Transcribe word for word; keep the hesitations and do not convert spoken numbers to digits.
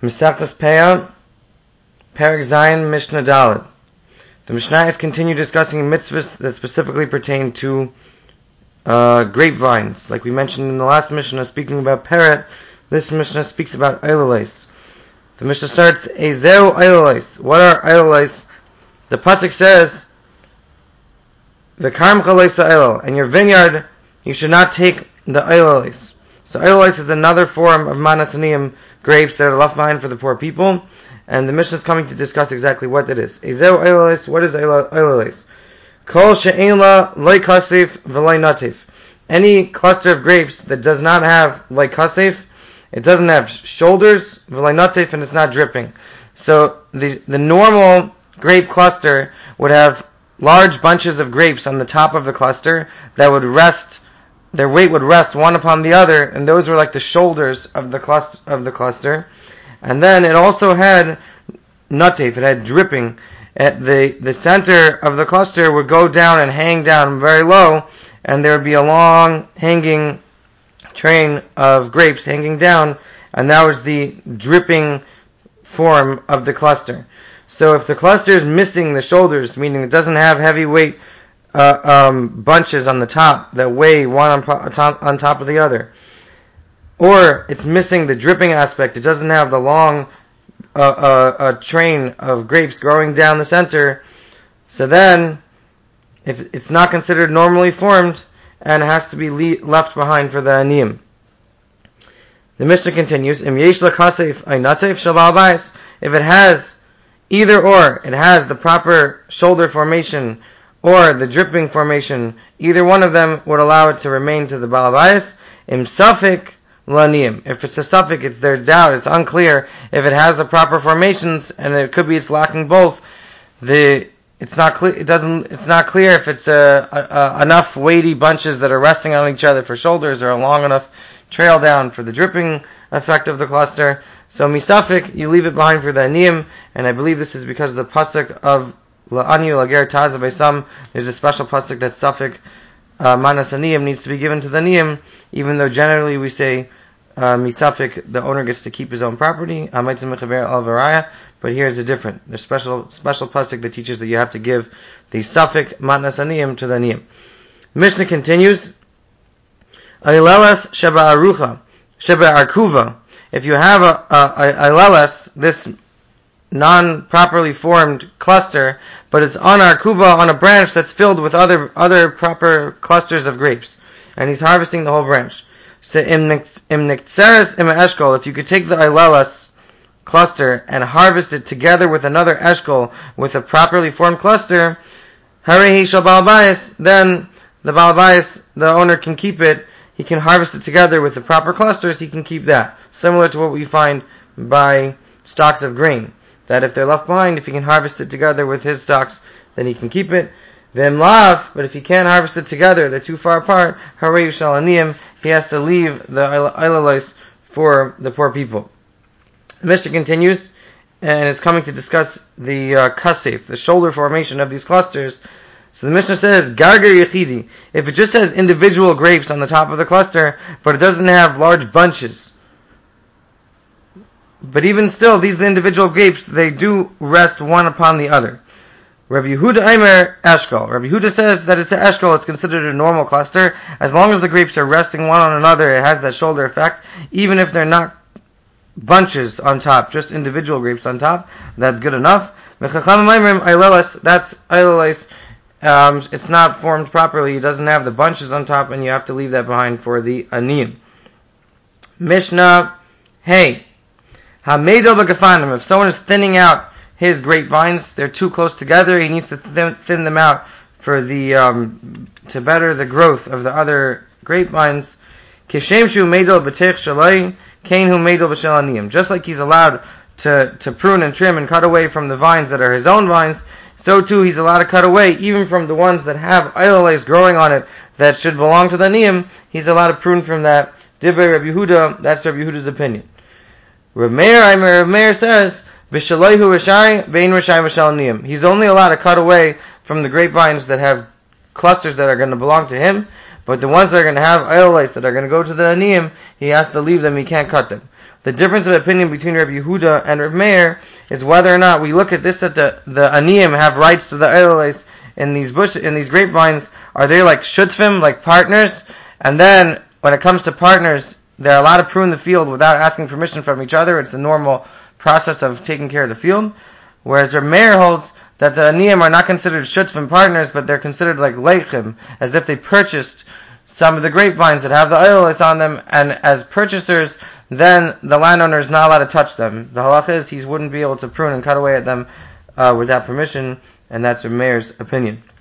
Mesechtes Peah, Perek Zayin, Mishnah Daled. The Mishnayos continue discussing mitzvahs that specifically pertain to uh, grapevines. Like we mentioned in the last Mishnah, speaking about Peret, this Mishnah speaks about Eilolais. The Mishnah starts, Ezeu Eilolais. What are Eilolais? The pasuk says, V'karm chaleisa Eilol, and your vineyard, you should not take the Eilolais. So Eilolais is another form of manas aniyim, grapes that are left behind for the poor people. And the Mishnah is coming to discuss exactly what it is. Ezeu Eilolais, what is Eilolais? Kol she'ein la loy kasef v'loy natif. Any cluster of grapes that does not have loy kasef, it doesn't have shoulders, v'loy natif, and it's not dripping. So the the normal grape cluster would have large bunches of grapes on the top of the cluster that would rest, their weight would rest one upon the other, and those were like the shoulders of the cluster of the cluster. And then it also had natif, it had dripping. At the, the center of the cluster would go down and hang down very low, and there would be a long hanging train of grapes hanging down, and that was the dripping form of the cluster. So if the cluster is missing the shoulders, meaning it doesn't have heavyweight uh, um, bunches on the top that weigh one on, po- on, top, on top of the other, or it's missing the dripping aspect, it doesn't have the long uh, uh, a train of grapes growing down the center, so then if it's not considered normally formed and it has to be le- left behind for the aniyim. The Mishnah continues, Im yesh lakasef aynatef shel ba'al bayis. If it has either or, it has the proper shoulder formation or the dripping formation, either one of them would allow it to remain to the ba'al bayis. Im safik laniyim. If it's a suffix, it's their doubt, it's unclear if it has the proper formations, and it could be it's lacking both. The it's not clear. It doesn't. It's not clear if it's a, a, a, enough weighty bunches that are resting on each other for shoulders, or a long enough trail down for the dripping effect of the cluster. So misafik, you leave it behind for the aniyim, and I believe this is because of the pasuk of la'anyu lager taza beisam. There's a special pasuk that suffix uh, manas aniyim needs to be given to the aniyim, even though generally we say uh, misafik, the owner gets to keep his own property. But here it's a different. There's special special pasuk that teaches that you have to give the suffix manas aniyim to the aniyim. Mishnah continues. Ailelas sheba arucha sheba arkuva. If you have a ailelas, this non-properly formed cluster, but it's on arkuva, on a branch that's filled with other other proper clusters of grapes, and he's harvesting the whole branch. So im niktzeres im eshkol, if you could take the ailelas cluster and harvest it together with another eshkol with a properly formed cluster, harehi shel ba'al bayis, then the ba'al bayis, the owner, can keep it. He can harvest it together with the proper clusters. He can keep that, similar to what we find by stalks of grain, that if they're left behind, if he can harvest it together with his stalks, then he can keep it. V'im lav, but if he can't harvest it together, they're too far apart, harei shel aniyim, he has to leave the eilolais for the poor people. The Mishnah continues, and it's coming to discuss the uh, kasef, the shoulder formation of these clusters. So the Mishnah says, Garger Yechidi, if it just has individual grapes on the top of the cluster, but it doesn't have large bunches, but even still, these individual grapes, they do rest one upon the other. Rabbi Yehuda Eimer Eshkol. Rabbi Yehuda says that it's an Eshkol, it's considered a normal cluster. As long as the grapes are resting one on another, it has that shoulder effect. Even if they're not bunches on top, just individual grapes on top, that's good enough. That's Eileles. Um, it's not formed properly, it doesn't have the bunches on top, and you have to leave that behind for the aniyim. Mishnah, hey, Hamedo b'gafanim, if someone is thinning out his grapevines, they're too close together, he needs to thin, thin them out for the, um, to better the growth of the other grapevines. Kishem shu meidol b'tech shalai, kain hu meidol b'shel aniyim. Just like he's allowed to, to prune and trim and cut away from the vines that are his own vines, so too he's allowed to cut away even from the ones that have eilolais growing on it that should belong to the aniyim. He's allowed to prune from that. Divrei Rabbi Yehuda, that's Rabbi Yehuda's opinion. Rav Meir, Rav Meir says, V'shalayhu rishai, ve'in rishai v'shal aniyim. He's only allowed to cut away from the grapevines that have clusters that are going to belong to him, but the ones that are going to have eilolais that are going to go to the aniyim, he has to leave them, he can't cut them. the difference of opinion between Rabbi Yehuda and Rabbi Meir is whether or not we look at this, that the, the Aniyim have rights to the Eiloles in these bush, in these grapevines. Are they like Shutzvim, like partners? And then, when it comes to partners, they're allowed to prune the field without asking permission from each other. It's the normal process of taking care of the field. Whereas Rabbi Meir holds that the Aniyim are not considered Shutzvim partners, but they're considered like Leichim, as if they purchased some of the grapevines that have the Eiloles on them, and as purchasers, then the landowner is not allowed to touch them. The halach is he wouldn't be able to prune and cut away at them uh, without permission, and that's Rabbi Meir's opinion.